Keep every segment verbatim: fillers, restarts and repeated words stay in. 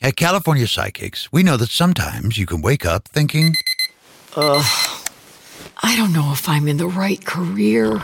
At California Psychics, we know that sometimes you can wake up thinking, Ugh, I don't know if I'm in the right career,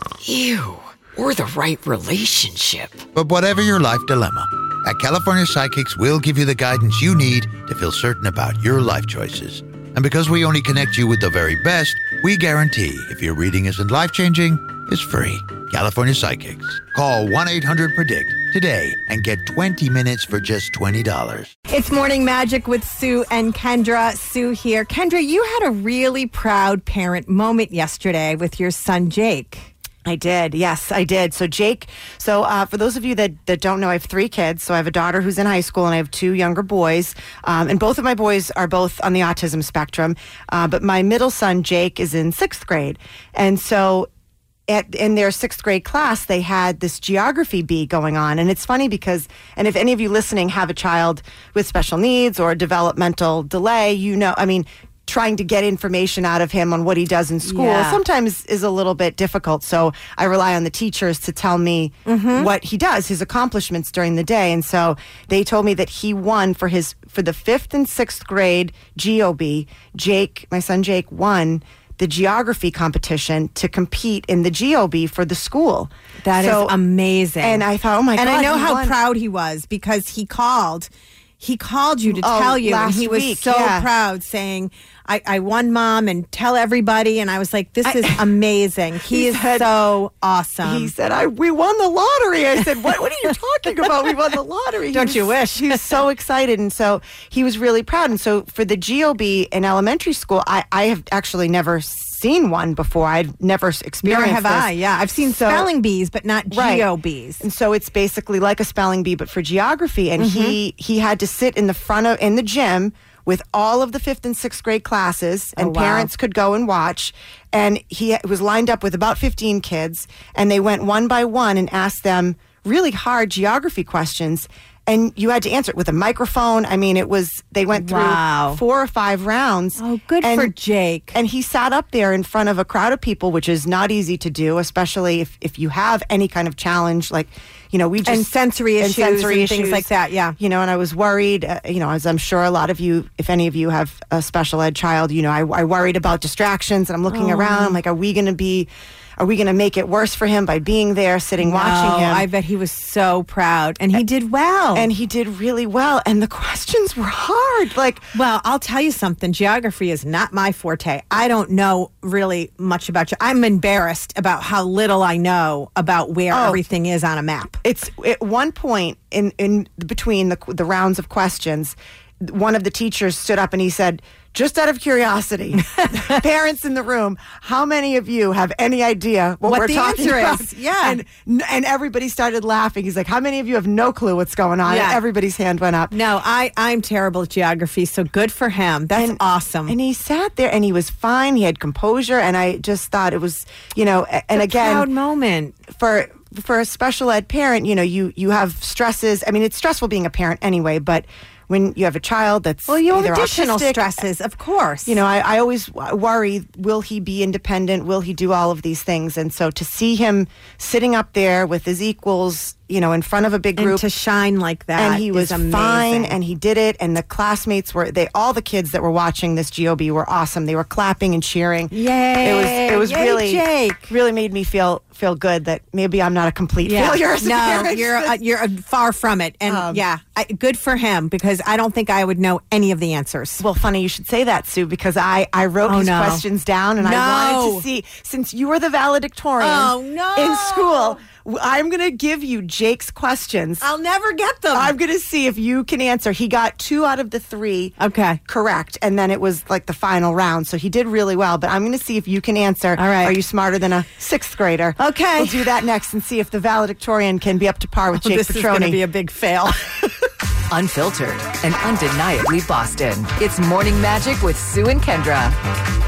ew, or the right relationship. But whatever your life dilemma, at California Psychics, we'll give you the guidance you need to feel certain about your life choices. And because we only connect you with the very best, we guarantee if your reading isn't life-changing, it's free. California Psychics. Call one eight hundred predict today and get twenty minutes for just twenty dollars. It's Morning Magic with Sue and Kendra. Sue here. Kendra, you had a really proud parent moment yesterday with your son, Jake. I did. Yes, I did. So Jake, so uh, for those of you that, that don't know, I have three kids. So I have a daughter who's in high school and I have two younger boys. Um, and both of my boys are both on the autism spectrum. Uh, but my middle son, Jake, is in sixth grade. And so At, in their sixth grade class, they had this geography bee going on. And it's funny because, and if any of you listening have a child with special needs or developmental delay, you know, I mean, trying to get information out of him on what he does in school Yeah. sometimes is a little bit difficult. So I rely on the teachers to tell me Mm-hmm. what he does, his accomplishments during the day. And so they told me that he won for his, for the fifth and sixth grade G O B. Jake, my son Jake, won the geography competition to compete in the G O B for the school. That So- is amazing. And I thought, oh my and God. I know he how won. proud he was because he called. He called you to Oh, tell you, and last he was week, so yeah. proud, saying, I, I won, Mom, and tell everybody. And I was like, this I- is amazing. He, He is said- so awesome. He said, "I we won the lottery." I said, "What? What are you talking about? We won the lottery." He Don't was- you wish? He was so excited, and so he was really proud. And so for the G O B in elementary school, I, I have actually never seen one before. I'd never experienced. Nor have this. I. Yeah, I've seen So- spelling bees, but not Right. G O Bs. And so it's basically like a spelling bee, but for geography. And Mm-hmm. he he had to sit in the front of in the gym with all of the fifth and sixth grade classes, and Oh, wow. parents could go and watch. And he was lined up with about fifteen kids, and they went one by one and asked them really hard geography questions. And you had to answer it with a microphone. I mean, it was, they went through Wow. four or five rounds. Oh, good And- for Jake. And he sat up there in front of a crowd of people, which is not easy to do, especially if, if you have any kind of challenge. Like, you know, we just... And sensory and issues sensory and things issues. like that, yeah. You know, and I was worried, uh, you know, as I'm sure a lot of you, if any of you have a special ed child, you know, I, I worried about distractions, and I'm looking around. I'm like, are we going to be... Are we going to make it worse for him by being there, sitting, watching No, him? I bet he was so proud. And he did well. And he did really well. And the questions were hard. Like, Well, I'll tell you something. Geography is not my forte. I don't know really much about you. I'm embarrassed about how little I know about where Oh. everything is on a map. it's at one point in, in between the, the rounds of questions, one of the teachers stood up and he said, just out of curiosity, parents in the room, how many of you have any idea what, What we're the talking answer about? is. Yeah. And, and everybody started laughing. He's like, how many of you have no clue what's going on? Yeah. And everybody's hand went up. No, I, I'm terrible at geography, so good for him. That's And- awesome. And he sat there and he was fine. He had composure. And I just thought it was, you know, a- and a again, proud moment. for for a special ed parent, you know, you you have stresses. I mean, it's stressful being a parent anyway, but when you have a child that's Well, you have either additional autistic, stresses, of course. you know, I, I always w- worry, will he be independent? Will he do all of these things? And so to see him sitting up there with his equals, you know, in front of a big and group, to shine like that and he was is amazing. fine, and he did it, and the classmates were, they all the kids that were watching this G O B were awesome. They were clapping and cheering. Yay. It was it was Yay, really Jake. really made me feel feel good that maybe I'm not a complete Yeah. failure as a No, parent. you're uh, you're uh, far from it, and Um, yeah, I, good for him because I don't think I would know any of the answers. Well, funny you should say that, Sue, because I, I wrote Oh, his no. questions down, and I wanted No. to see, since you were the valedictorian Oh, no. in school, w- I'm going to give you Jake's questions. I'll never get them. I'm going to see if you can answer. He got two out of the three Okay. correct, and then it was like the final round, so he did really well, but I'm going to see if you can answer. All right. Are you smarter than a sixth grader? Okay. We'll do that next and see if the valedictorian can be up to par with Jake this is going to Petroni. be a big fail. Unfiltered and undeniably Boston. It's Morning Magic with Sue and Kendra.